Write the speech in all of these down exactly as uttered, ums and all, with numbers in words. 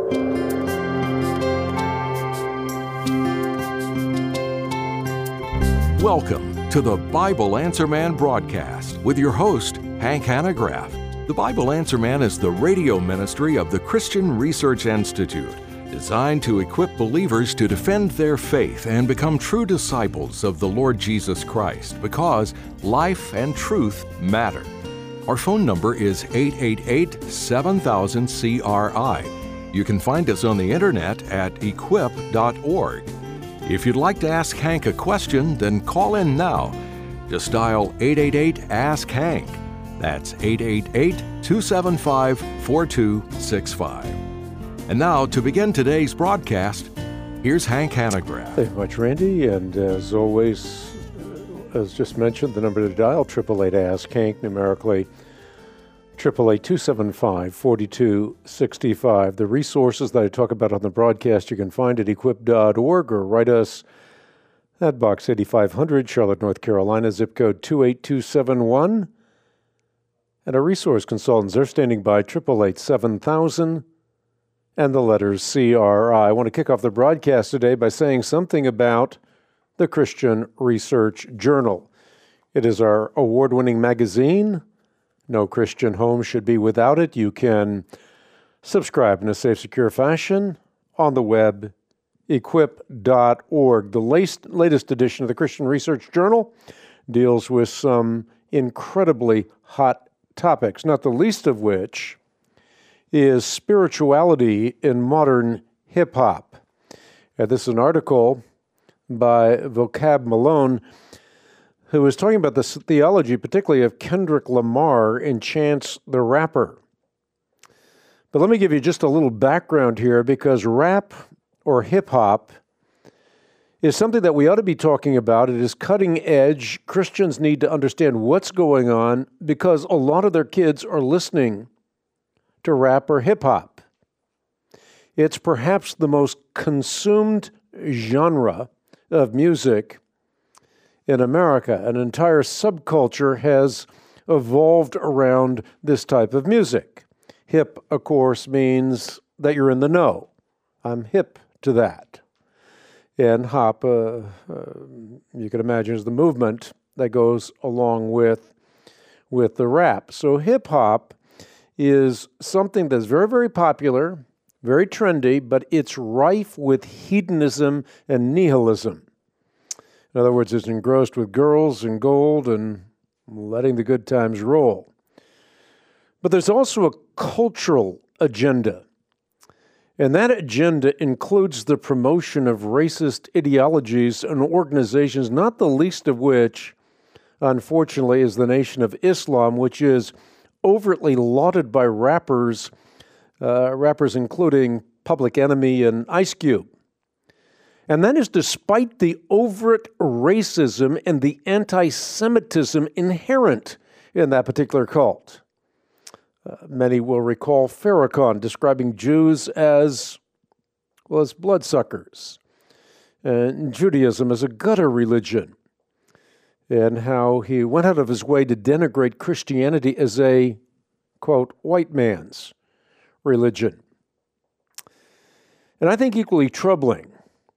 Welcome to the Bible Answer Man broadcast with your host, Hank Hanegraaff. The Bible Answer Man is the radio ministry of the Christian Research Institute, designed to equip believers to defend their faith and become true disciples of the Lord Jesus Christ, because life and truth matter. Our phone number is eight eight eight, seven thousand, C R I. You can find us on the internet at equip dot org. If you'd like to ask Hank a question, then call in now. Just dial eight eight eight, ask Hank. That's eight eight eight, two seven five, four two six five. And now, to begin today's broadcast, here's Hank Hanegraaff. Thank you much, Randy. And as always, as just mentioned, the number to dial, eight eight eight, ask Hank, numerically, eight eight eight, two seven five, four two six five. The resources that I talk about on the broadcast you can find at equip dot org, or write us at Box eighty-five hundred, Charlotte, North Carolina, zip code two eight two seven one. And our resource consultants are standing by, eight eight eight, seven thousand, and the letters C R I. I want to kick off the broadcast today by saying something about the Christian Research Journal. It is our award-winning magazine. No Christian home should be without it. You can subscribe in a safe, secure fashion on the web, equip dot org. The latest, latest edition of the Christian Research Journal deals with some incredibly hot topics, not the least of which is spirituality in modern hip-hop. Uh, this is an article by Vocab Malone, who is talking about the theology, particularly of Kendrick Lamar and Chance the Rapper. But let me give you just a little background here, because rap or hip-hop is something that we ought to be talking about. It is cutting edge. Christians need to understand what's going on, because a lot of their kids are listening to rap or hip-hop. It's perhaps the most consumed genre of music in America. An entire subculture has evolved around this type of music. Hip, of course, means that you're in the know. I'm hip to that. And hop, uh, uh, you can imagine, is the movement that goes along with, with the rap. So hip-hop is something that's very, very popular, very trendy, but it's rife with hedonism and nihilism. In other words, it's engrossed with girls and gold and letting the good times roll. But there's also a cultural agenda. And that agenda includes the promotion of racist ideologies and organizations, not the least of which, unfortunately, is the Nation of Islam, which is overtly lauded by rappers, uh, rappers including Public Enemy and Ice Cube. And that is despite the overt racism and the anti-Semitism inherent in that particular cult. Uh, many will recall Farrakhan describing Jews as, well, as bloodsuckers, and Judaism as a gutter religion, and how he went out of his way to denigrate Christianity as a, quote, white man's religion. And I think equally troubling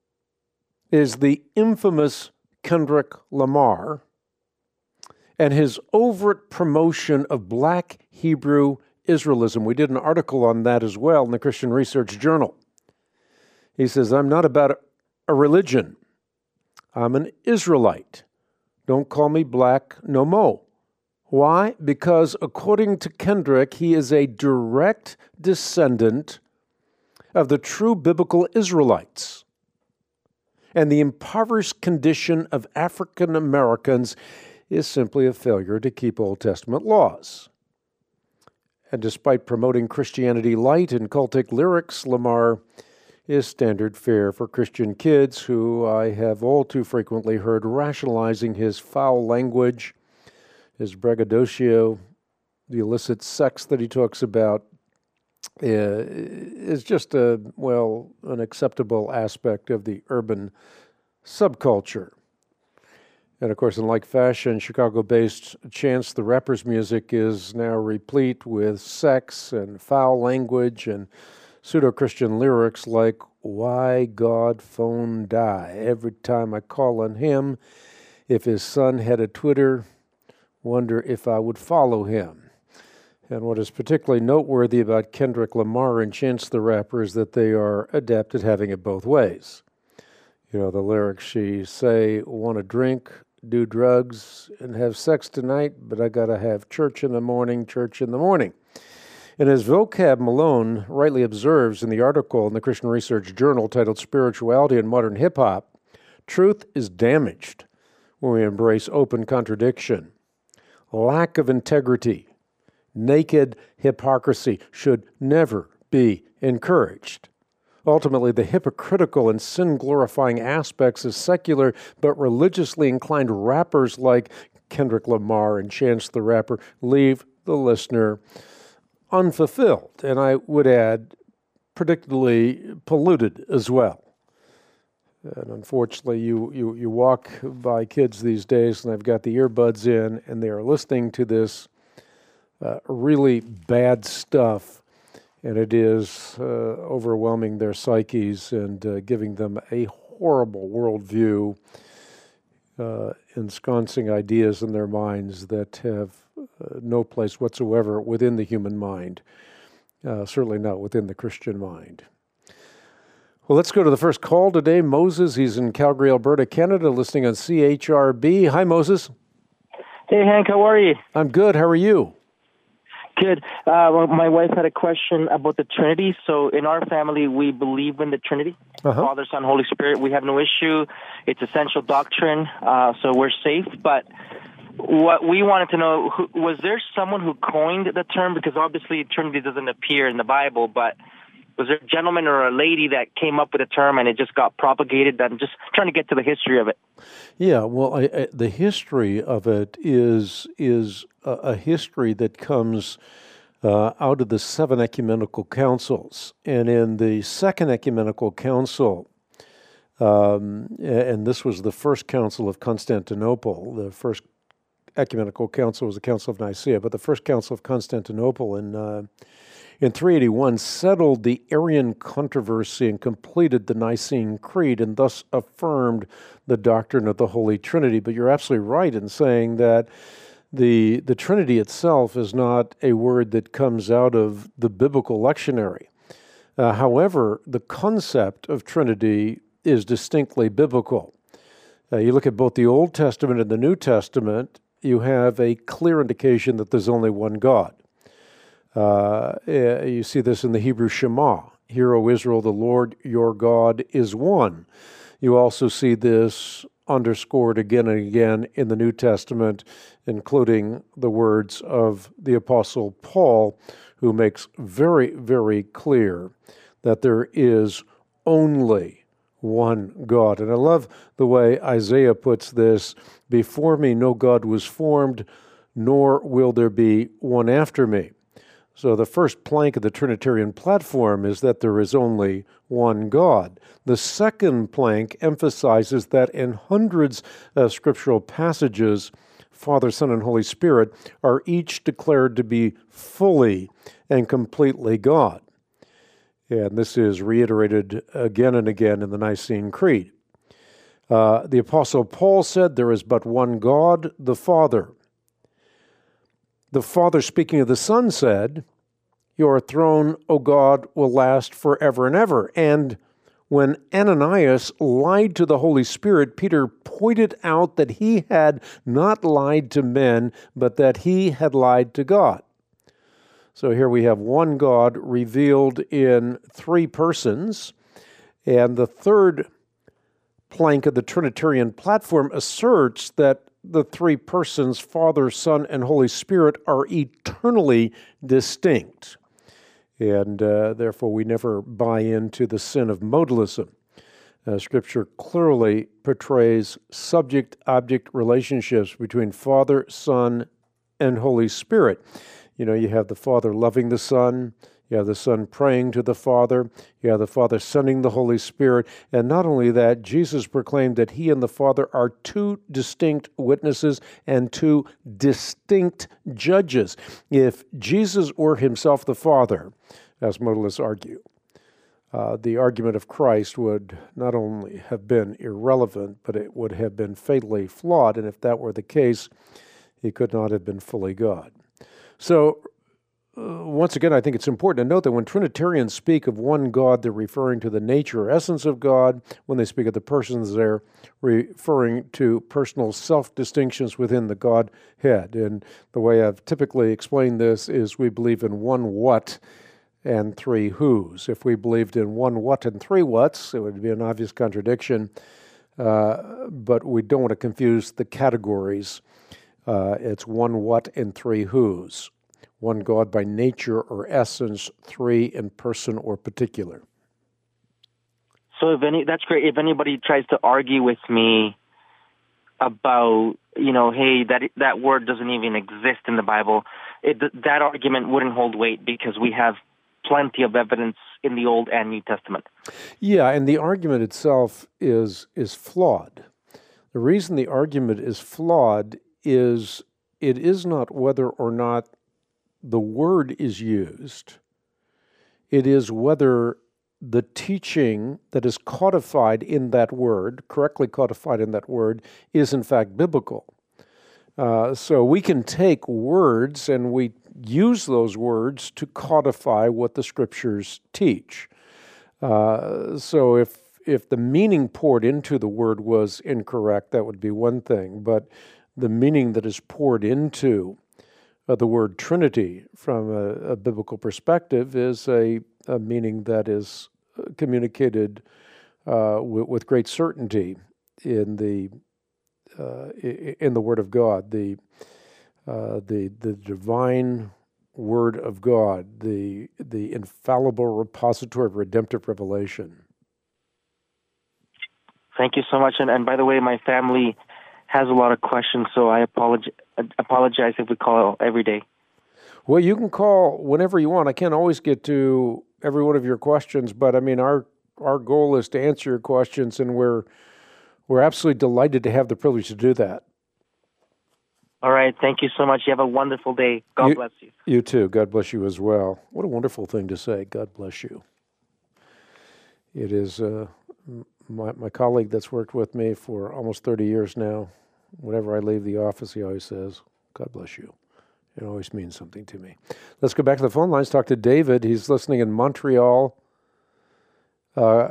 is the infamous Kendrick Lamar and his overt promotion of Black Hebrew Israelism. We did an article on that as well in the Christian Research Journal. He says, I'm not about a religion. I'm an Israelite. Don't call me black no mo. Why? Because according to Kendrick, he is a direct descendant of the true biblical Israelites. And the impoverished condition of African Americans is simply a failure to keep Old Testament laws. And despite promoting Christianity light and cultic lyrics, Lamar is standard fare for Christian kids who I have all too frequently heard rationalizing his foul language, his braggadocio, the illicit sex that he talks about, uh, is just a, well, an acceptable aspect of the urban subculture. And of course, in like fashion, Chicago-based Chance the Rapper's music is now replete with sex and foul language and pseudo-Christian lyrics like, "Why God phone die? Every time I call on him, if his son had a Twitter, wonder if I would follow him." And what is particularly noteworthy about Kendrick Lamar and Chance the Rapper is that they are adept at having it both ways. You know, the lyrics, she say, "Want to drink, do drugs, and have sex tonight, but I got to have church in the morning, church in the morning." And as Vocab Malone rightly observes in the article in the Christian Research Journal titled Spirituality and Modern Hip Hop, truth is damaged when we embrace open contradiction. Lack of integrity, naked hypocrisy should never be encouraged. Ultimately, the hypocritical and sin-glorifying aspects of secular but religiously inclined rappers like Kendrick Lamar and Chance the Rapper leave the listener unfulfilled, and I would add, predictably polluted as well. And unfortunately, you, you, you walk by kids these days, and they've got the earbuds in, and they are listening to this uh, really bad stuff, and it is uh, overwhelming their psyches and uh, giving them a horrible worldview, uh, ensconcing ideas in their minds that have uh, no place whatsoever within the human mind, uh, certainly not within the Christian mind. Well, let's go to the first call today. Moses, he's in Calgary, Alberta, Canada, listening on C H R B. Hi, Moses. Hey, Hank, how are you? I'm good. How are you? Good. Uh, well, my wife had a question about the Trinity. So in our family, we believe in the Trinity, uh-huh. Father, Son, Holy Spirit. We have no issue. It's essential doctrine, uh, so we're safe. But what we wanted to know, who, was there someone who coined the term? Because obviously Trinity doesn't appear in the Bible, but was there a gentleman or a lady that came up with a term and it just got propagated? I'm just trying to get to the history of it. Yeah, well, I, I, the history of it is is a, a history that comes uh, out of the seven ecumenical councils. And in the second ecumenical council, um, and this was the first council of Constantinople, the first ecumenical council was the Council of Nicaea, but the first council of Constantinople in uh, in three eighty-one settled the Arian controversy and completed the Nicene Creed and thus affirmed the doctrine of the Holy Trinity. But you're absolutely right in saying that the the Trinity itself is not a word that comes out of the biblical lectionary. Uh, however, the concept of Trinity is distinctly biblical. Uh, you look at both the Old Testament and the New Testament, you have a clear indication that there's only one God. Uh, you see this in the Hebrew Shema. Hear, O Israel, the Lord your God is one. You also see this underscored again and again in the New Testament, including the words of the Apostle Paul, who makes very, very clear that there is only one God. And I love the way Isaiah puts this, "Before me no God was formed, nor will there be one after me." So the first plank of the Trinitarian platform is that there is only one God. The second plank emphasizes that in hundreds of scriptural passages, Father, Son, and Holy Spirit are each declared to be fully and completely God. And this is reiterated again and again in the Nicene Creed. Uh, the Apostle Paul said, "There is but one God, the Father." The Father, speaking of the Son, said, "Your throne, O God, will last forever and ever." And when Ananias lied to the Holy Spirit, Peter pointed out that he had not lied to men, but that he had lied to God. So here we have one God revealed in three persons, and the third plank of the Trinitarian platform asserts that the three persons, Father, Son, and Holy Spirit, are eternally distinct. And uh, therefore, we never buy into the sin of modalism. Uh, Scripture clearly portrays subject-object relationships between Father, Son, and Holy Spirit. You know, you have the Father loving the Son, you have the Son praying to the Father, you have the Father sending the Holy Spirit, and not only that, Jesus proclaimed that he and the Father are two distinct witnesses and two distinct judges. If Jesus were himself the Father, as modalists argue, uh, the argument of Christ would not only have been irrelevant, but it would have been fatally flawed. And if that were the case, he could not have been fully God. So, uh, once again, I think it's important to note that when Trinitarians speak of one God, they're referring to the nature or essence of God. When they speak of the persons, they're referring to personal self-distinctions within the Godhead. And the way I've typically explained this is we believe in one what and three whos. If we believed in one what and three whats, it would be an obvious contradiction, uh, but we don't want to confuse the categories. Uh, it's one what and three whos. One God by nature or essence, three in person or particular. So if any, that's great. If anybody tries to argue with me about, you know, hey, that that word doesn't even exist in the Bible, it, that argument wouldn't hold weight because we have plenty of evidence in the Old and New Testament. Yeah, and the argument itself is is flawed. The reason the argument is flawed is it is not whether or not the word is used. It is whether the teaching that is codified in that word, correctly codified in that word, is in fact biblical. Uh, so we can take words and we use those words to codify what the Scriptures teach. Uh, so if if the meaning poured into the word was incorrect, that would be one thing. But the meaning that is poured into uh, the word Trinity from a, a biblical perspective is a, a meaning that is communicated uh, w- with great certainty in the uh, in the Word of God, the uh, the the divine Word of God, the the infallible repository of redemptive revelation. Thank you so much. And, and by the way, my family has a lot of questions, so I apologize, apologize if we call every day. Well, you can call whenever you want. I can't always get to every one of your questions, but I mean, our our goal is to answer your questions, and we're we're absolutely delighted to have the privilege to do that. All right. Thank you so much. You have a wonderful day. God you, bless you. You too. God bless you as well. What a wonderful thing to say. God bless you. It is uh, my my colleague that's worked with me for almost thirty years now. Whenever I leave the office, he always says, God bless you. It always means something to me. Let's go back to the phone lines, talk to David. He's listening in Montreal. Uh,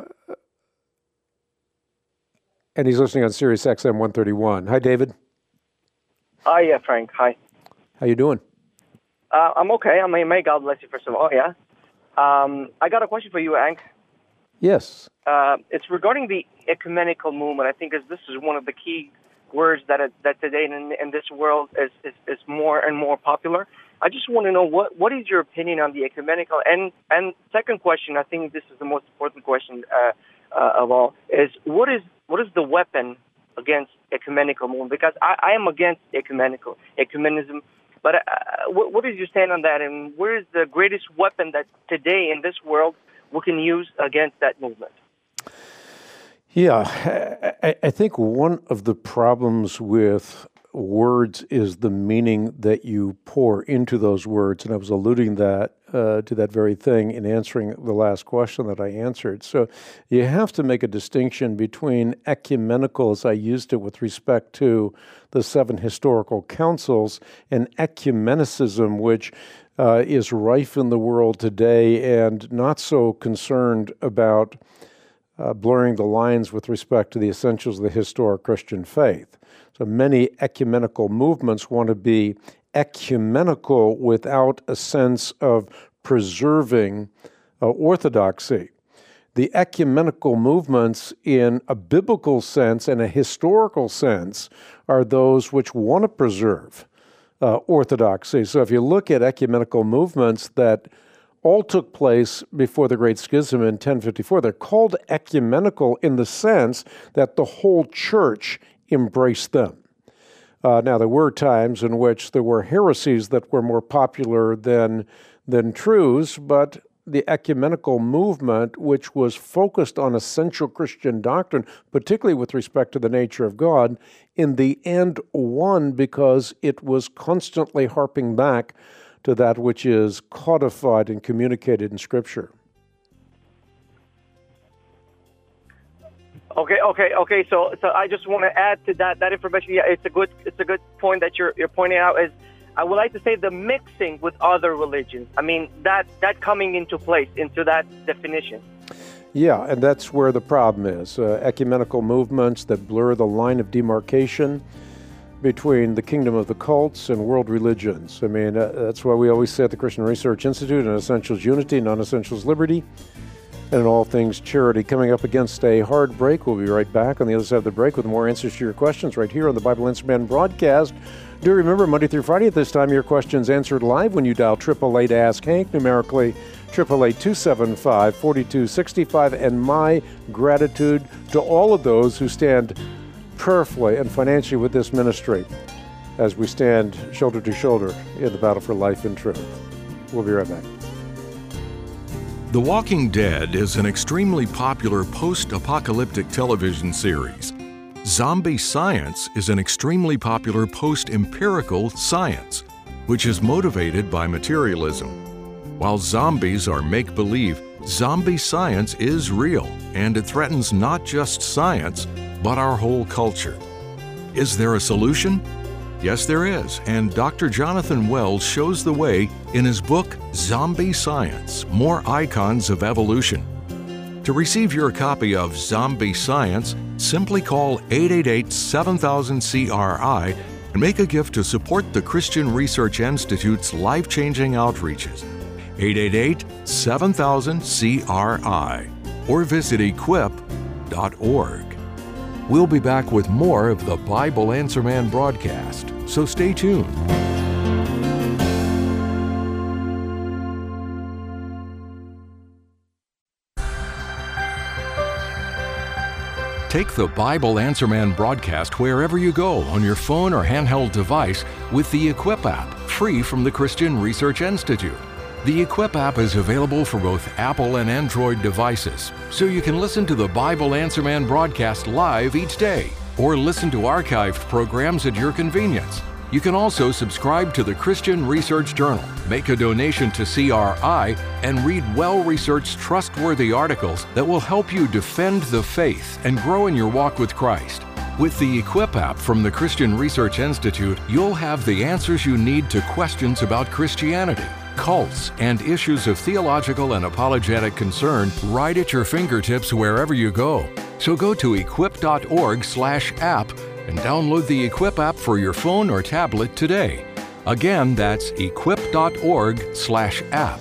and he's listening on Sirius X M one thirty-one. Hi, David. Hi, yeah, Frank. Hi. How you doing? Uh, I'm okay. I mean, may God bless you, first of all, yeah. Um, I got a question for you, Hank. Yes. Uh, it's regarding the ecumenical movement. I think this is one of the key words that that today in, in this world is, is, is more and more popular. I just want to know, what, what is your opinion on the ecumenical? And and second question, I think this is the most important question uh, uh, of all, is what is what is the weapon against ecumenical movement? Because I, I am against ecumenical, ecumenism. But uh, what, what is your stand on that? And where is the greatest weapon that today in this world we can use against that movement? Yeah, I, I think one of the problems with words is the meaning that you pour into those words, and I was alluding that uh, to that very thing in answering the last question that I answered. So you have to make a distinction between ecumenical, as I used it with respect to the seven historical councils, and ecumenicism, which uh, is rife in the world today and not so concerned about Uh, blurring the lines with respect to the essentials of the historic Christian faith. So many ecumenical movements want to be ecumenical without a sense of preserving uh, orthodoxy. The ecumenical movements in a biblical sense and a historical sense are those which want to preserve uh, orthodoxy. So if you look at ecumenical movements that all took place before the Great Schism in ten fifty-four. They're called ecumenical in the sense that the whole church embraced them. Uh, now, there were times in which there were heresies that were more popular than, than truths, but the ecumenical movement, which was focused on essential Christian doctrine, particularly with respect to the nature of God, in the end won because it was constantly harping back to that which is codified and communicated in Scripture. Okay, okay, okay. So, so I just want to add to that that information. Yeah, it's a good, it's a good point that you're you're pointing out. Is I would like to say the mixing with other religions. I mean that that coming into place into that definition. Yeah, and that's where the problem is. Uh, ecumenical movements that blur the line of demarcation between the kingdom of the cults and world religions. I mean, uh, that's why we always say at the Christian Research Institute, in essentials unity, non-essentials liberty, and in all things charity. Coming up against a hard break. We'll be right back on the other side of the break with more answers to your questions right here on the Bible Answer Man broadcast. Do remember, Monday through Friday at this time, your questions answered live when you dial eight eight eight ask Hank, numerically eight eight eight, two seven five, four two six five, and my gratitude to all of those who stand prayerfully and financially with this ministry as we stand shoulder to shoulder in the battle for life and truth. We'll be right back. The Walking Dead is an extremely popular post-apocalyptic television series. Zombie science is an extremely popular post-empirical science, which is motivated by materialism. While zombies are make-believe, zombie science is real, and it threatens not just science, but our whole culture. Is there a solution? Yes, there is, and Doctor Jonathan Wells shows the way in his book, Zombie Science: More Icons of Evolution. To receive your copy of Zombie Science, simply call eight eight eight, seven thousand, C R I and make a gift to support the Christian Research Institute's life-changing outreaches. eight eight eight, seven thousand, C R I or visit equip dot org. We'll be back with more of the Bible Answer Man broadcast, so stay tuned. Take the Bible Answer Man broadcast wherever you go on your phone or handheld device with the Equip app, free from the Christian Research Institute. The Equip app is available for both Apple and Android devices, so you can listen to the Bible Answer Man broadcast live each day, or listen to archived programs at your convenience. You can also subscribe to the Christian Research Journal, make a donation to C R I, and read well-researched, trustworthy articles that will help you defend the faith and grow in your walk with Christ. With the Equip app from the Christian Research Institute, you'll have the answers you need to questions about Christianity, cults, and issues of theological and apologetic concern right at your fingertips wherever you go. So go to equip dot org slash app and download the Equip app for your phone or tablet today. Again, that's equip dot org slash app.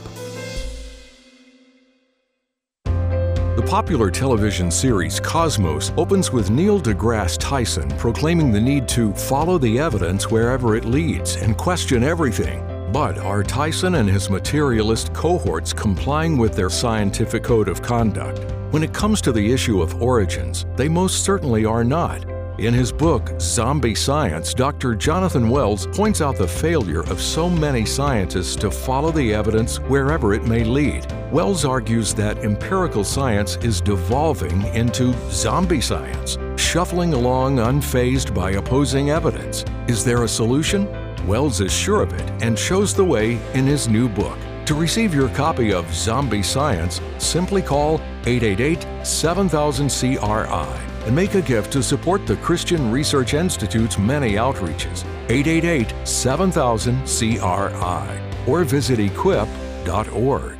The popular television series Cosmos opens with Neil deGrasse Tyson proclaiming the need to follow the evidence wherever it leads and question everything. But are Tyson and his materialist cohorts complying with their scientific code of conduct? When it comes to the issue of origins, they most certainly are not. In his book, Zombie Science, Doctor Jonathan Wells points out the failure of so many scientists to follow the evidence wherever it may lead. Wells argues that empirical science is devolving into zombie science, shuffling along unfazed by opposing evidence. Is there a solution? Wells is sure of it and shows the way in his new book. To receive your copy of Zombie Science, simply call eight eight eight, seven thousand, C R I and make a gift to support the Christian Research Institute's many outreaches. eight eight eight, seven thousand, C R I or visit equip dot org.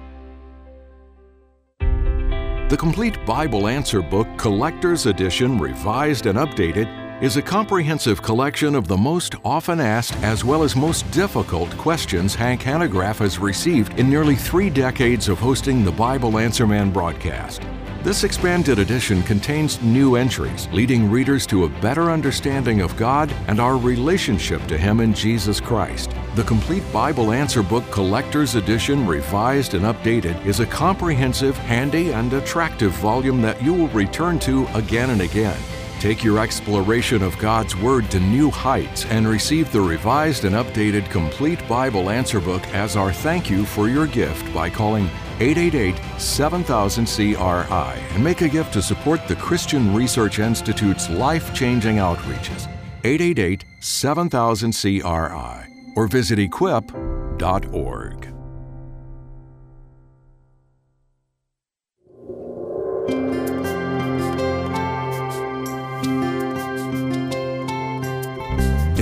The Complete Bible Answer Book Collector's Edition, revised and updated, is a comprehensive collection of the most often asked as well as most difficult questions Hank Hanegraaff has received in nearly three decades of hosting the Bible Answer Man broadcast. This expanded edition contains new entries, leading readers to a better understanding of God and our relationship to Him in Jesus Christ. The Complete Bible Answer Book Collector's Edition, revised and updated, is a comprehensive, handy, and attractive volume that you will return to again and again. Take your exploration of God's Word to new heights and receive the revised and updated Complete Bible Answer Book as our thank you for your gift by calling eight eight eight, seven thousand, C R I and make a gift to support the Christian Research Institute's life-changing outreaches. eight eight eight, seven thousand, C R I or visit equip dot org.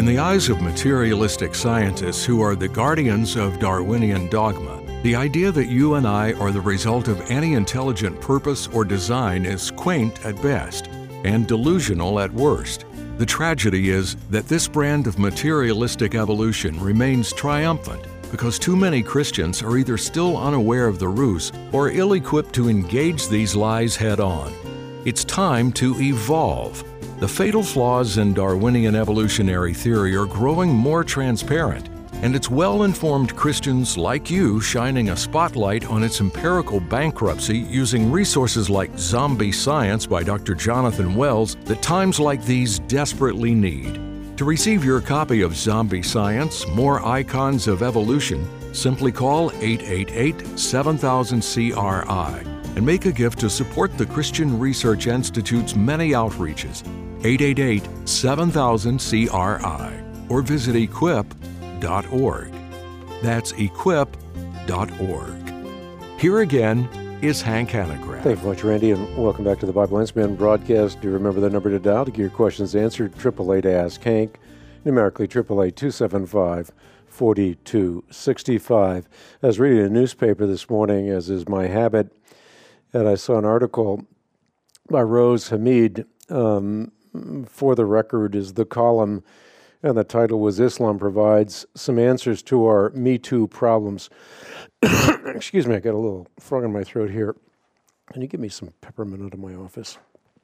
In the eyes of materialistic scientists who are the guardians of Darwinian dogma, the idea that you and I are the result of any intelligent purpose or design is quaint at best and delusional at worst. The tragedy is that this brand of materialistic evolution remains triumphant because too many Christians are either still unaware of the ruse or ill-equipped to engage these lies head-on. It's time to evolve. The fatal flaws in Darwinian evolutionary theory are growing more transparent, and it's well-informed Christians like you shining a spotlight on its empirical bankruptcy using resources like Zombie Science by Doctor Jonathan Wells that times like these desperately need. To receive your copy of Zombie Science, More Icons of Evolution, simply call eight eight eight, seven thousand, C R I and make a gift to support the Christian Research Institute's many outreaches, eight eight eight, seven thousand, C R I, or visit equip dot org. That's equip dot org. Here again is Hank Hanegraaff. Thank you very much, Randy, and welcome back to the Bible Answer Man broadcast. Do you remember the number to dial to get your questions answered? eight eight eight, ask Hank, numerically eight eight eight, two seven five, four two six five. I was reading a newspaper this morning, as is my habit, and I saw an article by Rose Hamid. Um, for the record is the column, and the title was Islam Provides Some Answers to Our Me Too Problems. Excuse me, I got a little frog in my throat here. Can you give me some peppermint out of my office?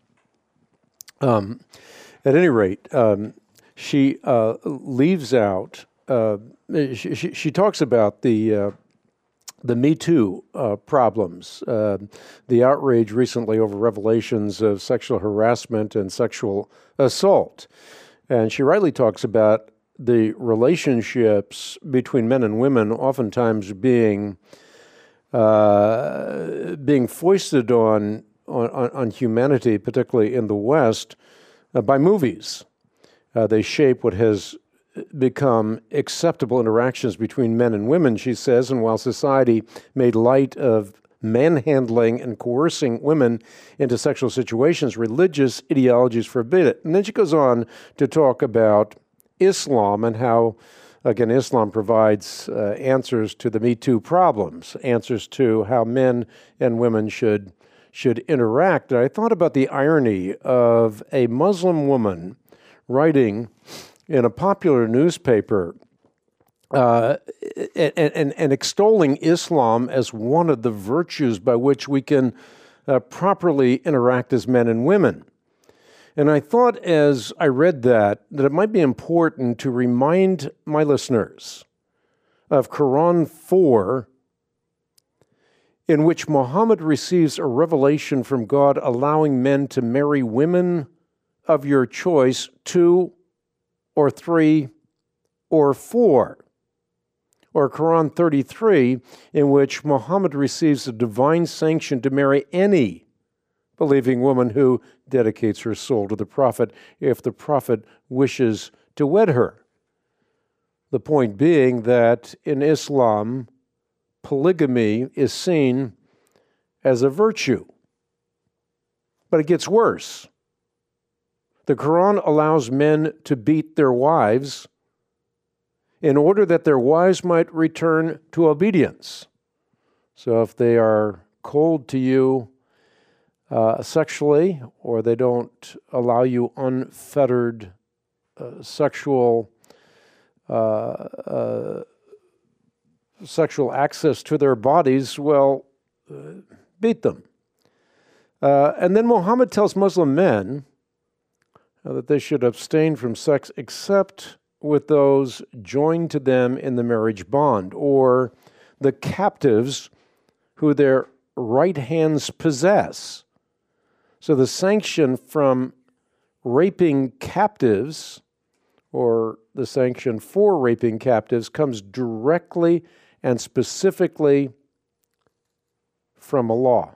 Um, at any rate, um, she uh, leaves out, uh, she, she, she talks about the uh, the Me Too uh, problems, uh, the outrage recently over revelations of sexual harassment and sexual assault. And she rightly talks about the relationships between men and women oftentimes being uh, being foisted on, on, on humanity, particularly in the West, uh, by movies. Uh, they shape what has become acceptable interactions between men and women, she says, and while society made light of manhandling and coercing women into sexual situations, religious ideologies forbid it. And then she goes on to talk about Islam and how, again, Islam provides uh, answers to the Me Too problems, answers to how men and women should should interact. And I thought about the irony of a Muslim woman writing in a popular newspaper uh, and, and, and extolling Islam as one of the virtues by which we can uh, properly interact as men and women. And I thought as I read that, that it might be important to remind my listeners of Quran four, in which Muhammad receives a revelation from God allowing men to marry women of your choice, two or three or four. Or Quran thirty-three, in which Muhammad receives a divine sanction to marry any believing woman who dedicates her soul to the Prophet if the Prophet wishes to wed her. The point being that in Islam, polygamy is seen as a virtue. But it gets worse. The Quran allows men to beat their wives in order that their wives might return to obedience. So if they are cold to you uh, sexually, or they don't allow you unfettered uh, sexual uh, uh, sexual access to their bodies, well, uh, beat them. Uh, and then Muhammad tells Muslim men uh, that they should abstain from sex except with those joined to them in the marriage bond, or the captives who their right hands possess. So the sanction from raping captives, or the sanction for raping captives, comes directly and specifically from Allah.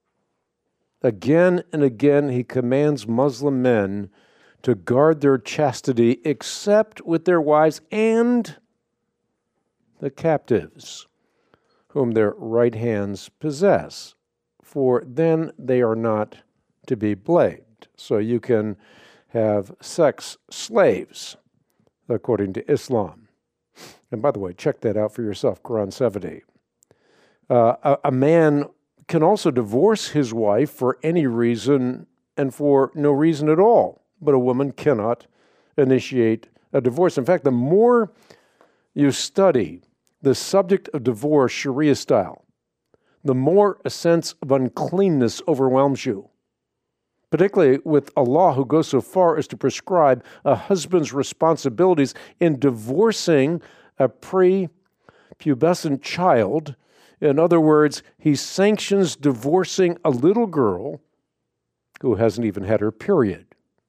Again and again, he commands Muslim men to guard their chastity except with their wives and the captives whom their right hands possess, for then they are not to be blamed. So you can have sex slaves. according to Islam. And by the way, check that out for yourself, Quran seventy. Uh, a, a man can also divorce his wife for any reason and for no reason at all, but a woman cannot initiate a divorce. In fact, the more you study the subject of divorce Sharia style, the more a sense of uncleanness overwhelms you, particularly with Allah, who goes so far as to prescribe a husband's responsibilities in divorcing a pre-pubescent child. In other words, he sanctions divorcing a little girl who hasn't even had her period.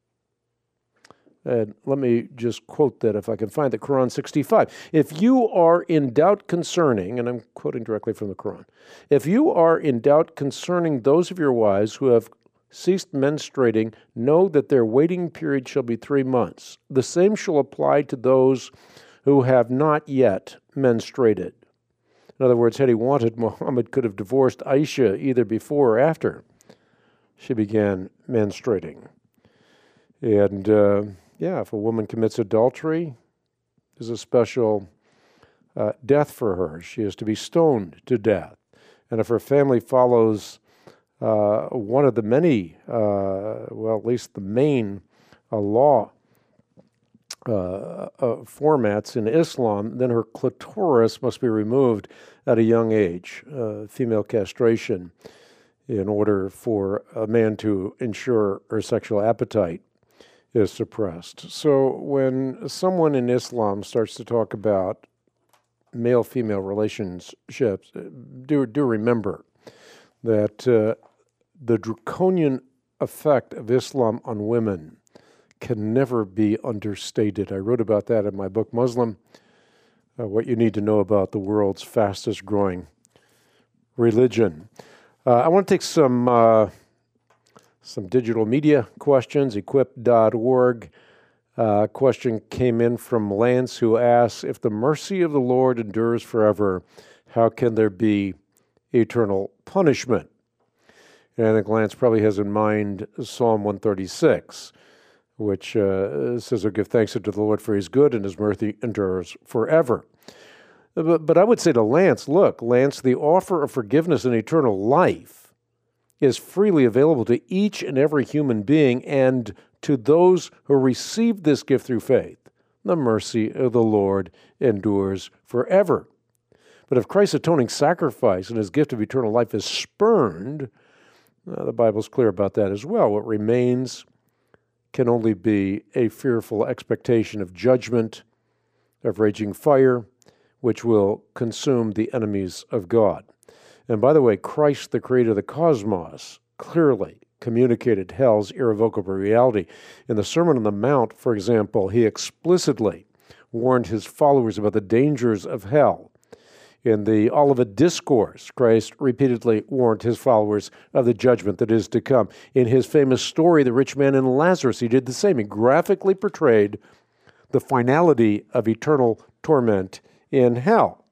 And let me just quote that if I can find the Quran sixty-five. If you are in doubt concerning, and I'm quoting directly from the Quran, if you are in doubt concerning those of your wives who have ceased menstruating, know that their waiting period shall be three months. The same shall apply to those who have not yet menstruated. In other words, had he wanted, Muhammad could have divorced Aisha either before or after she began menstruating. And uh, yeah, if a woman commits adultery, there's a special uh, death for her. She is to be stoned to death. And if her family follows uh, one of the many, uh, well, at least the main uh, law Uh, uh, formats in Islam, then her clitoris must be removed at a young age, uh, female castration, in order for a man to ensure her sexual appetite is suppressed. So when someone in Islam starts to talk about male-female relationships, do, do remember that uh, the draconian effect of Islam on women can never be understated. I wrote about that in my book, Muslim, uh, What You Need to Know About the World's Fastest Growing Religion. Uh, I want to take some uh, some digital media questions, equip dot org. Uh, question came in from Lance, who asks, if the mercy of the Lord endures forever, how can there be eternal punishment? And I think Lance probably has in mind Psalm one thirty-six, which uh, says, oh, give thanks unto the Lord for his good, and his mercy endures forever. But, but I would say to Lance, look, Lance, the offer of forgiveness and eternal life is freely available to each and every human being, and to those who receive this gift through faith, the mercy of the Lord endures forever. But if Christ's atoning sacrifice and his gift of eternal life is spurned, uh, the Bible's clear about that as well. What remains can only be a fearful expectation of judgment, of raging fire, which will consume the enemies of God. And by the way, Christ, the creator of the cosmos, clearly communicated hell's irrevocable reality. In the Sermon on the Mount, for example, he explicitly warned his followers about the dangers of hell. In the Olivet Discourse, Christ repeatedly warned his followers of the judgment that is to come. In his famous story, The Rich Man and Lazarus, he did the same. He graphically portrayed the finality of eternal torment in hell.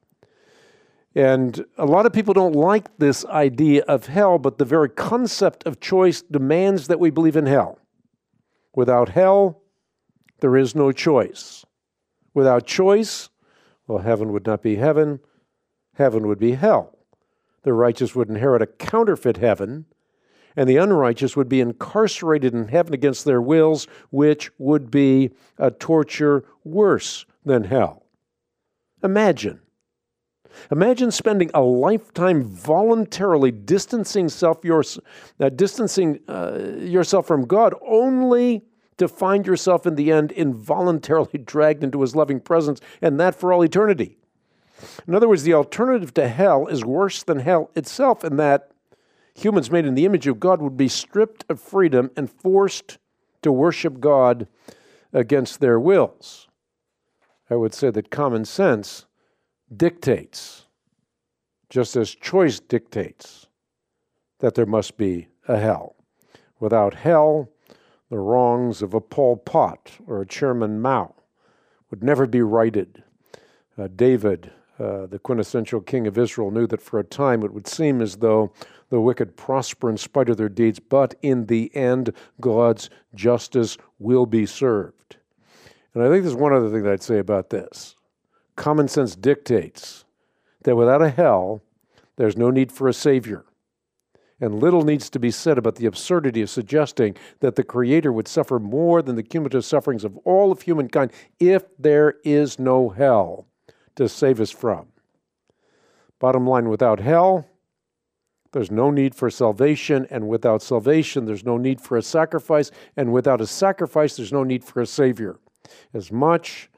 And a lot of people don't like this idea of hell, but the very concept of choice demands that we believe in hell. Without hell, there is no choice. Without choice, well, heaven would not be heaven. Heaven would be hell. The righteous would inherit a counterfeit heaven, and the unrighteous would be incarcerated in heaven against their wills, which would be a torture worse than hell. Imagine. Imagine spending a lifetime voluntarily distancing, self your, uh, distancing uh, yourself from God, only to find yourself in the end involuntarily dragged into his loving presence, and that for all eternity. In other words, the alternative to hell is worse than hell itself, in that humans made in the image of God would be stripped of freedom and forced to worship God against their wills. I would say that common sense dictates, just as choice dictates, that there must be a hell. Without hell, the wrongs of a Pol Pot or a Chairman Mao would never be righted. Uh, David, Uh, the quintessential king of Israel, knew that for a time it would seem as though the wicked prosper in spite of their deeds, but in the end, God's justice will be served. And I think there's one other thing that I'd say about this. Common sense dictates that without a hell, there's no need for a Savior. And little needs to be said about the absurdity of suggesting that the Creator would suffer more than the cumulative sufferings of all of humankind if there is no hell to save us from. Bottom line, without hell, there's no need for salvation, and without salvation, there's no need for a sacrifice, and without a sacrifice, there's no need for a Savior. As much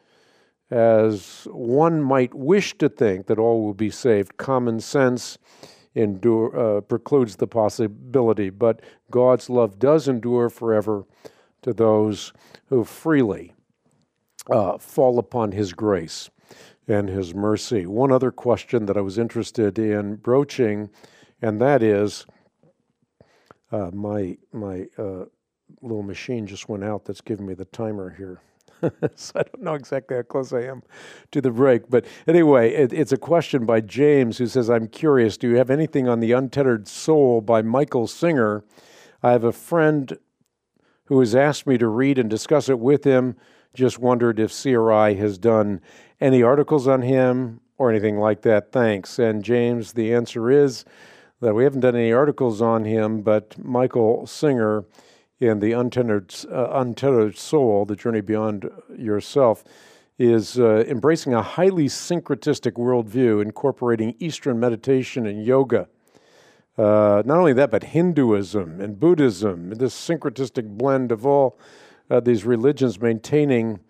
as one might wish to think that all will be saved, common sense endure, uh, precludes the possibility, but God's love does endure forever to those who freely uh, fall upon His grace and His mercy. One other question that I was interested in broaching, and that is, uh, my my uh, little machine just went out that's giving me the timer here. So I don't know exactly how close I am to the break. But anyway, it, it's a question by James who says, I'm curious, do you have anything on The Untethered Soul by Michael Singer? I have a friend who has asked me to read and discuss it with him. Just wondered if C R I has done any articles on him or anything like that. Thanks. And James, the answer is that we haven't done any articles on him, but Michael Singer in The Untethered, uh, Untethered Soul, The Journey Beyond Yourself, is uh, embracing a highly syncretistic worldview, incorporating Eastern meditation and yoga. Uh, not only that, but Hinduism and Buddhism, this syncretistic blend of all uh, these religions maintaining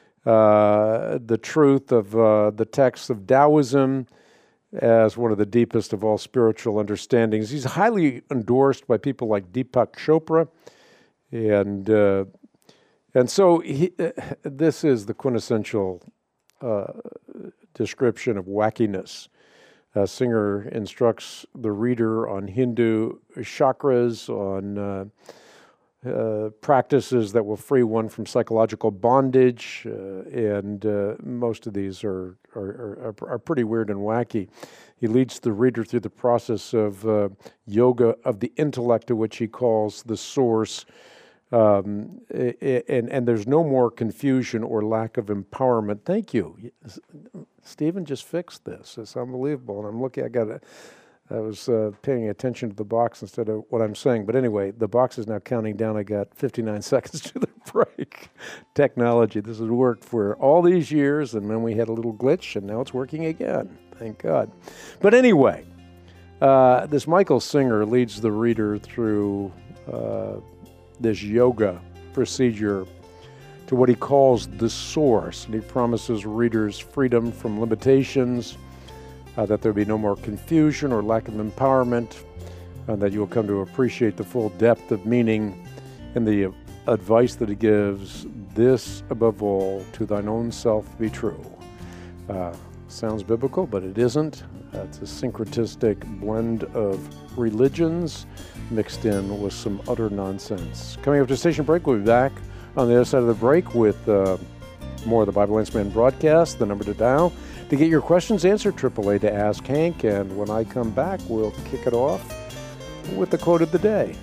uh, the truth of uh, the texts of Taoism as one of the deepest of all spiritual understandings. He's highly endorsed by people like Deepak Chopra. And uh, and so he, uh, this is the quintessential uh, description of wackiness. Uh, Singer instructs the reader on Hindu chakras, on uh, uh, practices that will free one from psychological bondage, uh, and uh, most of these are, are, are, are pretty weird and wacky. He leads the reader through the process of uh, yoga of the intellect, to which he calls the source. Um, and, and there's no more confusion or lack of empowerment. Thank you. Stephen just fixed this. It's unbelievable. And I'm looking, I got it. I was uh, paying attention to the box instead of what I'm saying. But anyway, the box is now counting down. I got fifty-nine seconds to the break. Technology. This has worked for all these years, and then we had a little glitch, and now it's working again. Thank God. But anyway, uh, this Michael Singer leads the reader through uh, this yoga procedure to what he calls the source, and he promises readers freedom from limitations, uh, that there be no more confusion or lack of empowerment, and that you will come to appreciate the full depth of meaning in the advice that he gives. This, above all, to thine own self be true. Uh, sounds biblical, but it isn't. Uh, it's a syncretistic blend of religions mixed in with some utter nonsense. Coming up to station break, we'll be back on the other side of the break with uh, more of the Bible Answer Man broadcast. The number to dial to get your questions answered, triple A to Ask Hank. And when I come back, we'll kick it off with the quote of the day.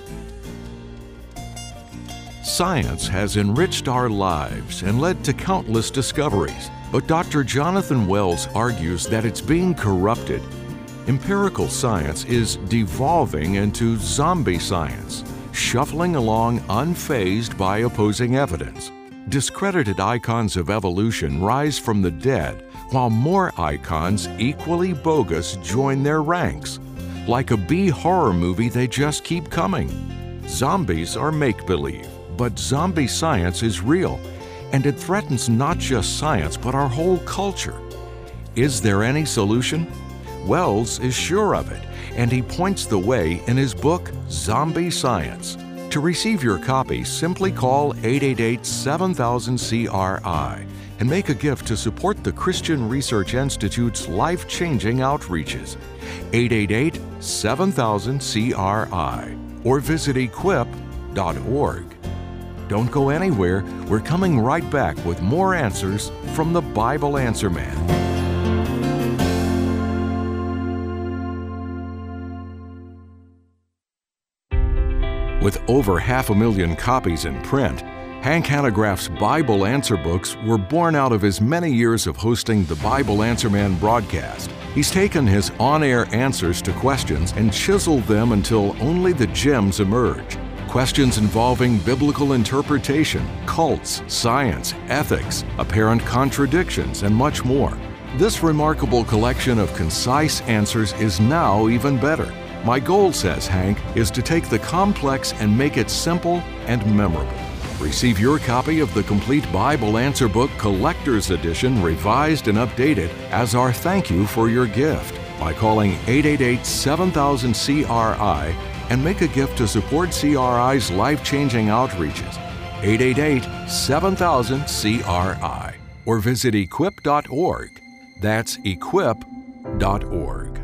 Science has enriched our lives and led to countless discoveries, but Doctor Jonathan Wells argues that it's being corrupted. Empirical science is devolving into zombie science, shuffling along unfazed by opposing evidence. Discredited icons of evolution rise from the dead, while more icons equally bogus join their ranks. Like a B horror movie, they just keep coming. Zombies are make-believe, but zombie science is real, and it threatens not just science, but our whole culture. Is there any solution? Wells is sure of it, and he points the way in his book, Zombie Science. To receive your copy, simply call eight eight eight, seven thousand, C R I and make a gift to support the Christian Research Institute's life-changing outreaches. eight eight eight, seven thousand, C R I or visit equip dot org. Don't go anywhere. We're coming right back with more answers from the Bible Answer Man. With over half a million copies in print, Hank Hanegraaff's Bible Answer books were born out of his many years of hosting the Bible Answer Man broadcast. He's taken his on-air answers to questions and chiseled them until only the gems emerge. Questions involving biblical interpretation, cults, science, ethics, apparent contradictions, and much more. This remarkable collection of concise answers is now even better. My goal, says Hank, is to take the complex and make it simple and memorable. Receive your copy of the complete Bible Answer Book Collector's Edition, revised and updated, as our thank you for your gift by calling eight eight eight, seven thousand, C R I and make a gift to support C R I's life-changing outreaches. eight eight eight, seven thousand, C R I or visit equip dot org. That's equip dot org.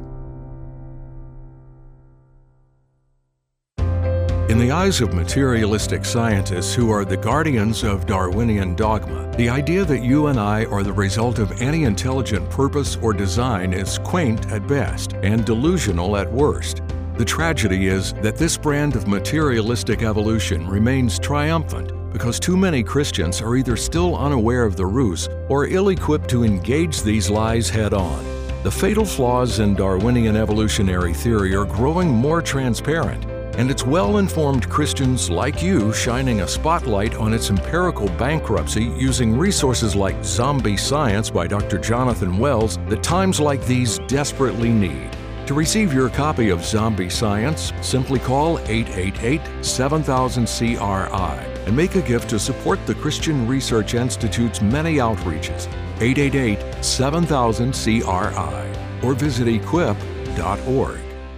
In the eyes of materialistic scientists who are the guardians of Darwinian dogma, the idea that you and I are the result of any intelligent purpose or design is quaint at best and delusional at worst. The tragedy is that this brand of materialistic evolution remains triumphant because too many Christians are either still unaware of the ruse or ill-equipped to engage these lies head-on. The fatal flaws in Darwinian evolutionary theory are growing more transparent, and it's well-informed Christians like you shining a spotlight on its empirical bankruptcy using resources like Zombie Science by Doctor Jonathan Wells that times like these desperately need. To receive your copy of Zombie Science, simply call eight eight eight, seven thousand, C R I and make a gift to support the Christian Research Institute's many outreaches. eight eight eight, seven thousand, C R I or visit equip dot org.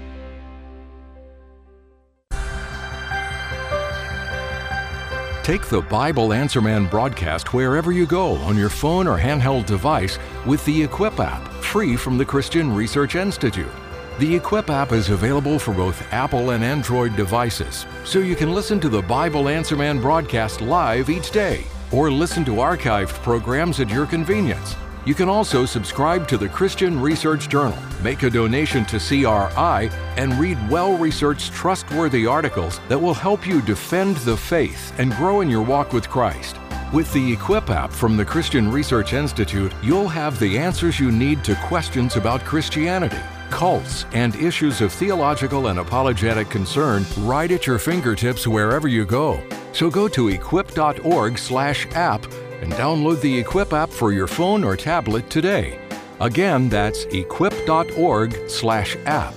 Take the Bible Answer Man broadcast wherever you go on your phone or handheld device with the Equip app, free from the Christian Research Institute. The Equip app is available for both Apple and Android devices, so you can listen to the Bible Answer Man broadcast live each day or listen to archived programs at your convenience. You can also subscribe to the Christian Research Journal, make a donation to C R I, and read well-researched, trustworthy articles that will help you defend the faith and grow in your walk with Christ. With the Equip app from the Christian Research Institute, you'll have the answers you need to questions about Christianity, cults, and issues of theological and apologetic concern right at your fingertips wherever you go. So go to equip dot org slash app and download the Equip app for your phone or tablet today. Again, that's equip dot org slash app.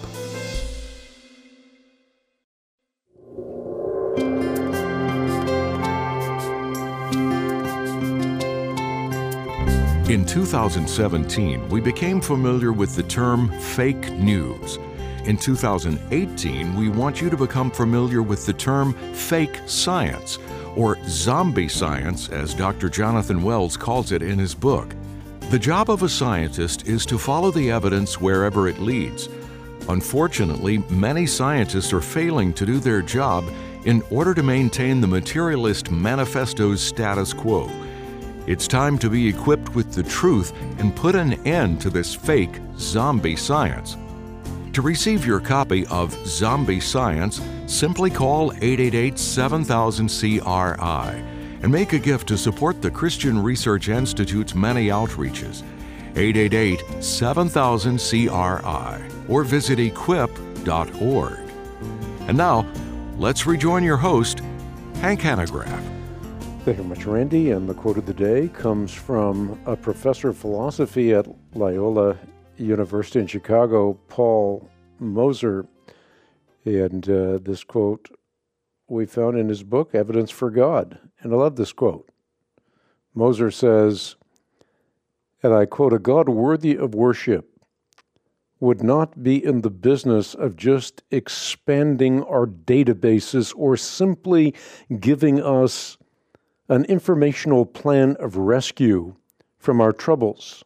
In two thousand seventeen, we became familiar with the term fake news. In two thousand eighteen, we want you to become familiar with the term fake science, or zombie science, as Doctor Jonathan Wells calls it in his book. The job of a scientist is to follow the evidence wherever it leads. Unfortunately, many scientists are failing to do their job in order to maintain the materialist manifesto's status quo. It's time to be equipped with the truth and put an end to this fake zombie science. To receive your copy of Zombie Science, simply call eight eight eight, seven thousand, C R I and make a gift to support the Christian Research Institute's many outreaches. eight eight eight, seven thousand, C R I or visit equip dot org. And now, let's rejoin your host, Hank Hanegraaff. Thank you very much, Randy. And the quote of the day comes from a professor of philosophy at Loyola University in Chicago, Paul Moser. And uh, this quote we found in his book, Evidence for God. And I love this quote. Moser says, and I quote, "A God worthy of worship would not be in the business of just expanding our databases or simply giving us an informational plan of rescue from our troubles.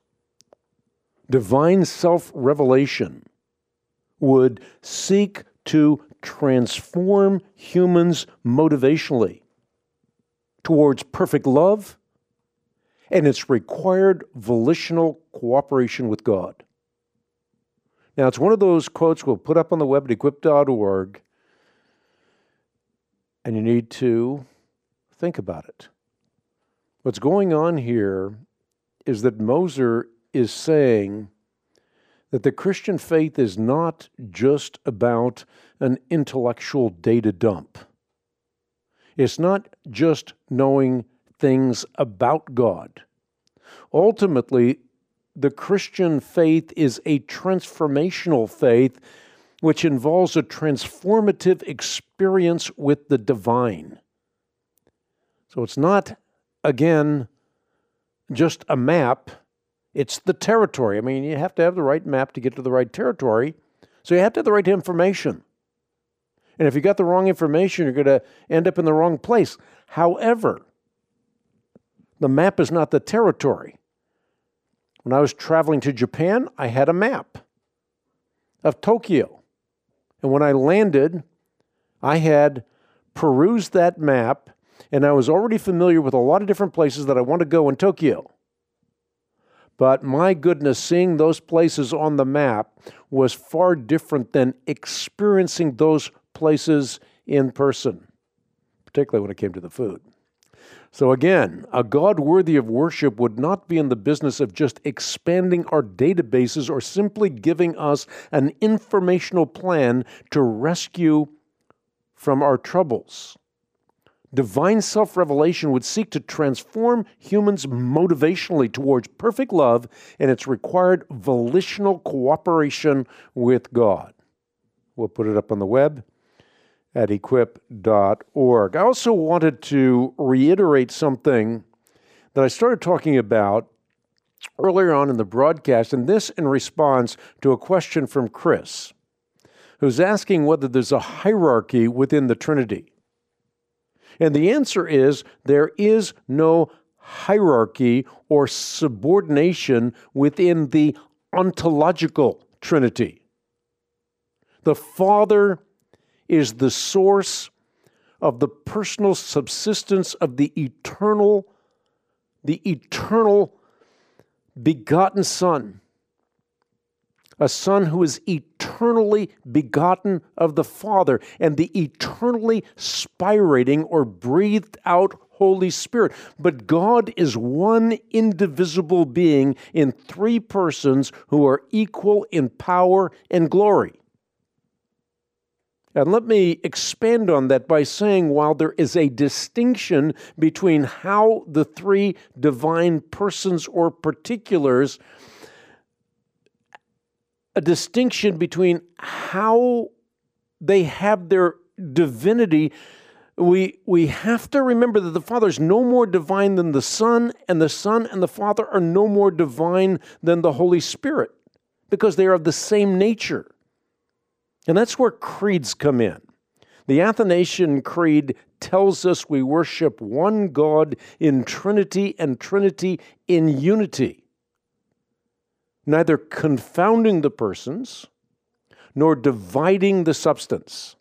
Divine self-revelation would seek to transform humans motivationally towards perfect love and its required volitional cooperation with God." Now, it's one of those quotes we'll put up on the web at equip dot org, and you need to think about it. What's going on here is that Moser is saying that the Christian faith is not just about an intellectual data dump. It's not just knowing things about God. Ultimately, the Christian faith is a transformational faith which involves a transformative experience with the divine. So it's not, again, just a map. It's the territory. I mean, you have to have the right map to get to the right territory, so you have to have the right information. And if you got the wrong information, you're going to end up in the wrong place. However, the map is not the territory. When I was traveling to Japan, I had a map of Tokyo. And when I landed, I had perused that map, and I was already familiar with a lot of different places that I want to go in Tokyo. But my goodness, seeing those places on the map was far different than experiencing those places in person, particularly when it came to the food. So again, a God worthy of worship would not be in the business of just expanding our databases or simply giving us an informational plan to rescue from our troubles. Divine self-revelation would seek to transform humans motivationally towards perfect love, and its required volitional cooperation with God. We'll put it up on the web at equip dot org. I also wanted to reiterate something that I started talking about earlier on in the broadcast, and this in response to a question from Chris, who's asking whether there's a hierarchy within the Trinity. And the answer is there is no hierarchy or subordination within the ontological Trinity. The Father is the source of the personal subsistence of the eternal, the eternal begotten Son, a Son who is eternally begotten of the Father, and the eternally spirating or breathed out Holy Spirit. But God is one indivisible being in three persons who are equal in power and glory. And let me expand on that by saying, while there is a distinction between how the three divine persons or particulars, a distinction between how they have their divinity, we, we have to remember that the Father is no more divine than the Son, and the Son and the Father are no more divine than the Holy Spirit, because they are of the same nature. And that's where creeds come in. The Athanasian Creed tells us we worship one God in Trinity and Trinity in unity, neither confounding the persons nor dividing the substance.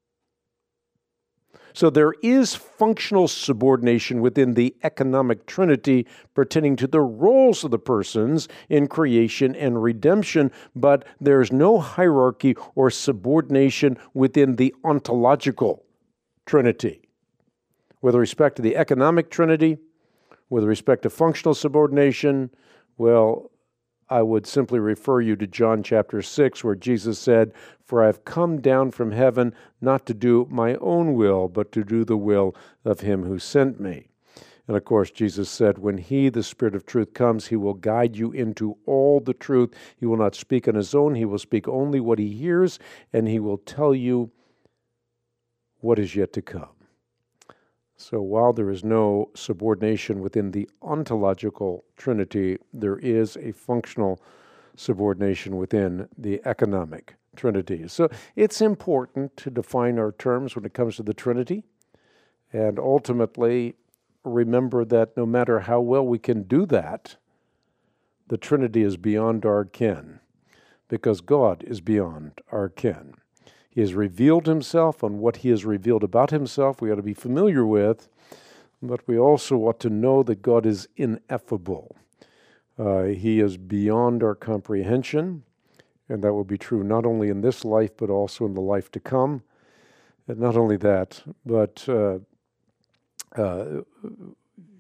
So there is functional subordination within the economic Trinity pertaining to the roles of the persons in creation and redemption, but there's no hierarchy or subordination within the ontological Trinity. With respect to the economic Trinity, with respect to functional subordination, well, I would simply refer you to John chapter six, where Jesus said, "For I have come down from heaven not to do my own will, but to do the will of him who sent me." And of course, Jesus said, "When he, the Spirit of truth, comes, he will guide you into all the truth. He will not speak on his own. He will speak only what he hears, and he will tell you what is yet to come." So while there is no subordination within the ontological Trinity, there is a functional subordination within the economic Trinity. So it's important to define our terms when it comes to the Trinity, and ultimately remember that no matter how well we can do that, the Trinity is beyond our ken, because God is beyond our ken. He has revealed himself, and what he has revealed about himself we ought to be familiar with, but we also ought to know that God is ineffable. Uh, he is beyond our comprehension, and that will be true not only in this life, but also in the life to come. And not only that, but uh, uh,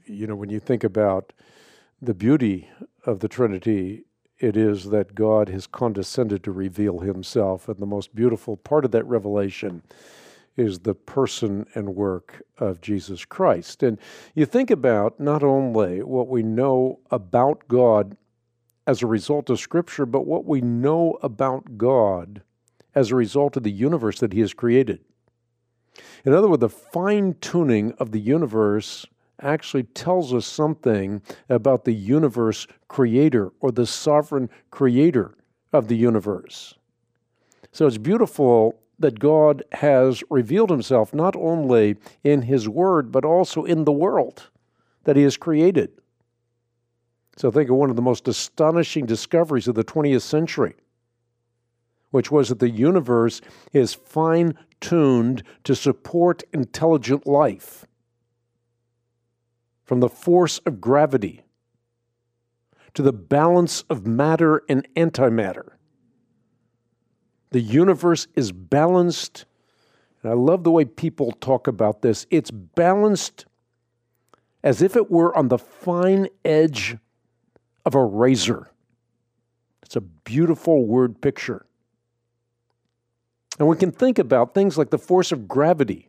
you know, when you think about the beauty of the Trinity, it is that God has condescended to reveal himself, and the most beautiful part of that revelation is the person and work of Jesus Christ. And you think about not only what we know about God as a result of Scripture, but what we know about God as a result of the universe that he has created. In other words, the fine-tuning of the universe actually tells us something about the universe creator or the sovereign creator of the universe. So it's beautiful that God has revealed himself not only in his word, but also in the world that he has created. So think of one of the most astonishing discoveries of the twentieth century, which was that the universe is fine-tuned to support intelligent life. From the force of gravity to the balance of matter and antimatter. The universe is balanced, and I love the way people talk about this. It's balanced as if it were on the fine edge of a razor. It's a beautiful word picture. And we can think about things like the force of gravity.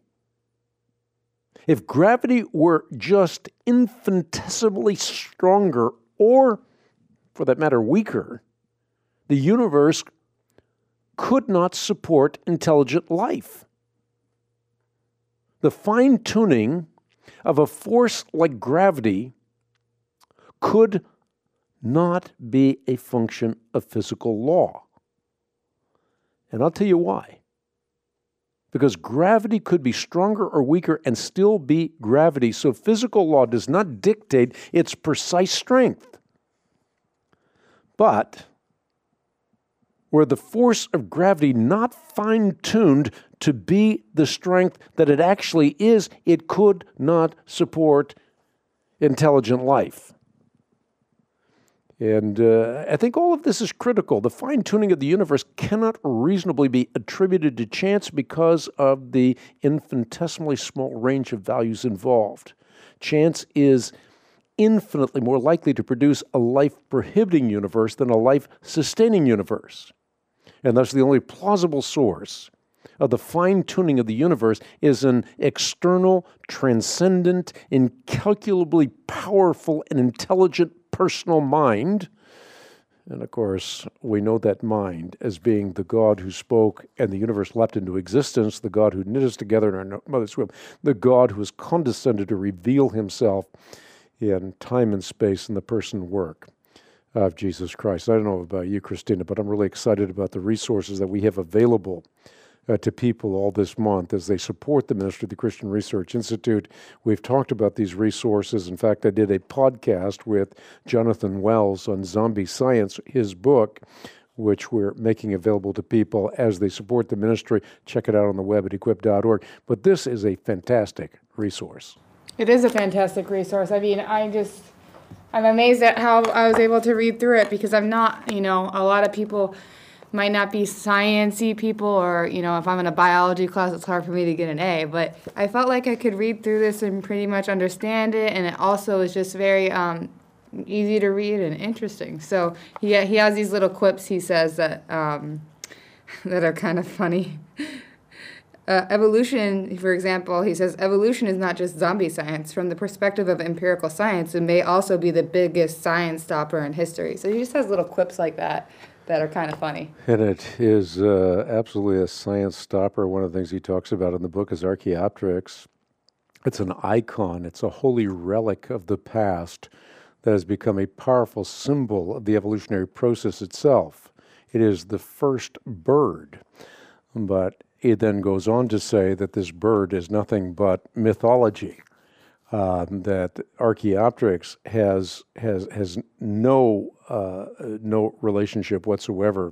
If gravity were just infinitesimally stronger, or, for that matter, weaker, the universe could not support intelligent life. The fine-tuning of a force like gravity could not be a function of physical law. And I'll tell you why. Because gravity could be stronger or weaker and still be gravity, so physical law does not dictate its precise strength. But were the force of gravity not fine-tuned to be the strength that it actually is, it could not support intelligent life. And uh, I think all of this is critical. The fine-tuning of the universe cannot reasonably be attributed to chance because of the infinitesimally small range of values involved. Chance is infinitely more likely to produce a life-prohibiting universe than a life-sustaining universe. And thus the only plausible source of the fine-tuning of the universe is an external, transcendent, incalculably powerful, and intelligent personal mind. And of course, we know that mind as being the God who spoke and the universe leapt into existence, the God who knit us together in our mother's womb, the God who has condescended to reveal himself in time and space in the person and work of Jesus Christ. I don't know about you, Christina, but I'm really excited about the resources that we have available Uh, to people all this month as they support the ministry of the Christian Research Institute. We've talked about these resources. In fact, I did a podcast with Jonathan Wells on zombie science, his book, which we're making available to people as they support the ministry. Check it out on the web at equip dot org. But this is a fantastic resource. It is a fantastic resource. I mean, I just, I'm amazed at how I was able to read through it, because I'm not, you know, a lot of people might not be science-y people, or, you know, if I'm in a biology class, it's hard for me to get an A. But I felt like I could read through this and pretty much understand it, and it also is just very um, easy to read and interesting. So he he has these little quips he says that um, that are kind of funny. Uh, evolution, for example, he says, evolution is not just zombie science. From the perspective of empirical science, it may also be the biggest science stopper in history. So he just has little quips like that that are kind of funny. And it is uh, absolutely a science stopper. One of the things he talks about in the book is Archaeopteryx. It's an icon. It's a holy relic of the past that has become a powerful symbol of the evolutionary process itself. It is the first bird. But it then goes on to say that this bird is nothing but mythology. Um, that Archaeopteryx has has has no uh, no relationship whatsoever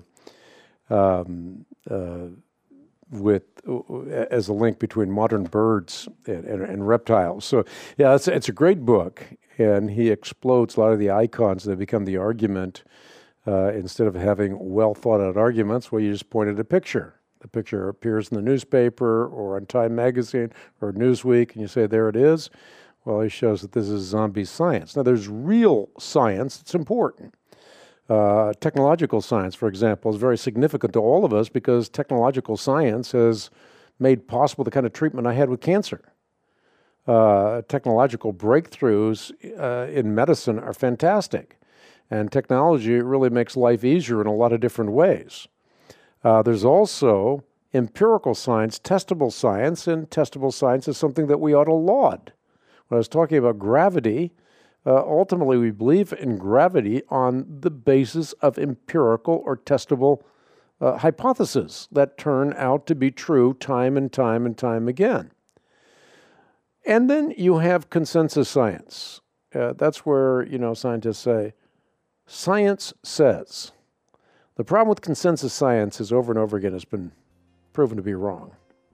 um, uh, with uh, as a link between modern birds and, and, and reptiles. So yeah, it's it's a great book, and he explodes a lot of the icons that become the argument. Uh, instead of having well thought out arguments, well, you just pointed a picture. The picture appears in the newspaper or on Time Magazine or Newsweek, and you say, there it is. Well, he shows that this is zombie science. Now, there's real science that's important. Uh, technological science, for example, is very significant to all of us because technological science has made possible the kind of treatment I had with cancer. Uh, technological breakthroughs uh, in medicine are fantastic, and technology really makes life easier in a lot of different ways. Uh, there's also empirical science, testable science, and testable science is something that we ought to laud. When I was talking about gravity, uh, ultimately we believe in gravity on the basis of empirical or testable uh, hypotheses that turn out to be true time and time and time again. And then you have consensus science. Uh, that's where, you know, scientists say, science says. The problem with consensus science is over and over again has been proven to be wrong.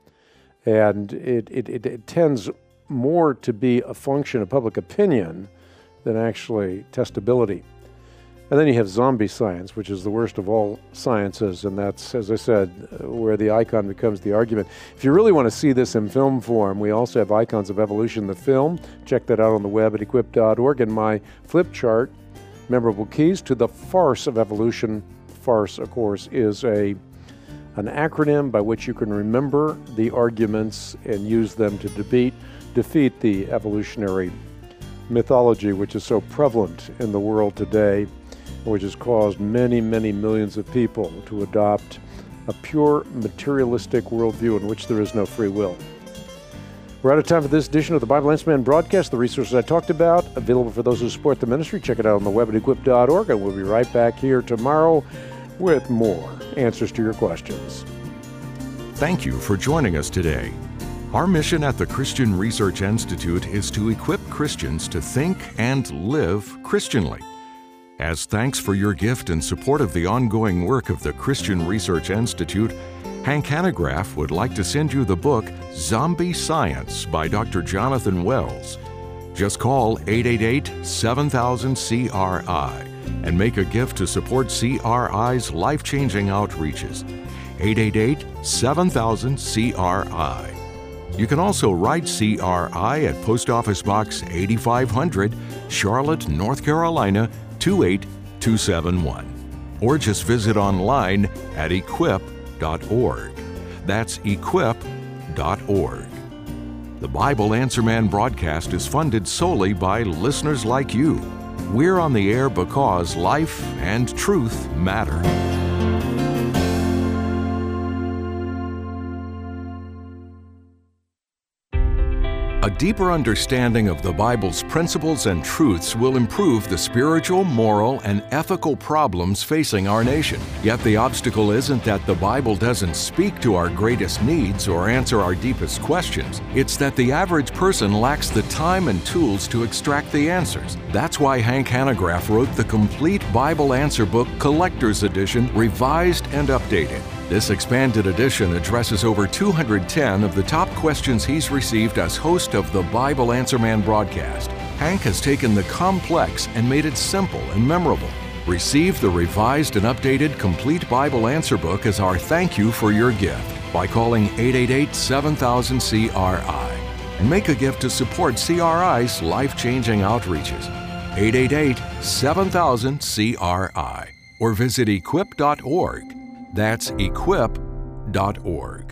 And it, it, it, it tends more to be a function of public opinion than actually testability. And then you have zombie science, which is the worst of all sciences, and that's, as I said, where the icon becomes the argument. If you really want to see this in film form, we also have Icons of Evolution, the film. Check that out on the web at equip dot org. And my flip chart, Memorable Keys to the Farce of Evolution. Farce, of course, is a an acronym by which you can remember the arguments and use them to defeat, defeat the evolutionary mythology, which is so prevalent in the world today, which has caused many, many millions of people to adopt a pure materialistic worldview in which there is no free will. We're out of time for this edition of the Bible Answer Man broadcast. The resources I talked about, available for those who support the ministry. Check it out on the web at equip dot org, and we'll be right back here tomorrow with more answers to your questions. Thank you for joining us today. Our mission at the Christian Research Institute is to equip Christians to think and live Christianly. As thanks for your gift and support of the ongoing work of the Christian Research Institute, Hank Hanegraaff would like to send you the book Zombie Science by Doctor Jonathan Wells. Just call eight eight eight, seven thousand, C R I and make a gift to support C R I's life-changing outreaches. eight eight eight, seven thousand, C R I. You can also write C R I at Post Office Box eighty-five hundred, Charlotte, North Carolina, two eight two seven one. Or just visit online at equip dot org. That's equip dot org. The Bible Answer Man broadcast is funded solely by listeners like you. We're on the air because life and truth matter. A deeper understanding of the Bible's principles and truths will improve the spiritual, moral, and ethical problems facing our nation. Yet the obstacle isn't that the Bible doesn't speak to our greatest needs or answer our deepest questions. It's that the average person lacks the time and tools to extract the answers. That's why Hank Hanegraaff wrote the complete Bible Answer Book Collector's Edition, revised and updated. This expanded edition addresses over two hundred ten of the top questions he's received as host of the Bible Answer Man broadcast. Hank has taken the complex and made it simple and memorable. Receive the revised and updated Complete Bible Answer Book as our thank you for your gift by calling eight eight eight, seven thousand, C R I and make a gift to support C R I's life-changing outreaches. eight eight eight, seven thousand, C R I or visit equip dot org. That's equip dot org.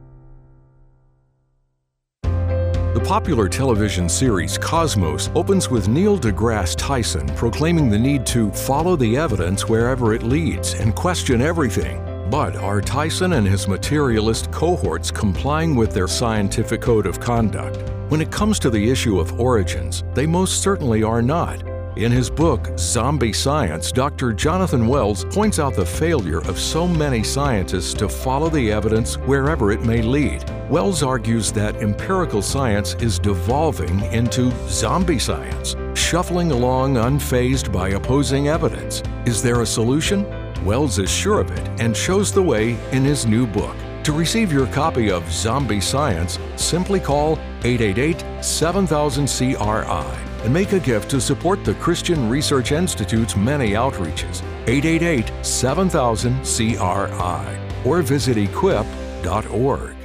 The popular television series Cosmos opens with Neil deGrasse Tyson proclaiming the need to follow the evidence wherever it leads and question everything. But are Tyson and his materialist cohorts complying with their scientific code of conduct? When it comes to the issue of origins, they most certainly are not. In his book, Zombie Science, Doctor Jonathan Wells points out the failure of so many scientists to follow the evidence wherever it may lead. Wells argues that empirical science is devolving into zombie science, shuffling along unfazed by opposing evidence. Is there a solution? Wells is sure of it and shows the way in his new book. To receive your copy of Zombie Science, simply call eight eight eight, seven thousand, C R I and make a gift to support the Christian Research Institute's many outreaches. eight eight eight, seven thousand, C R I or visit equip dot org.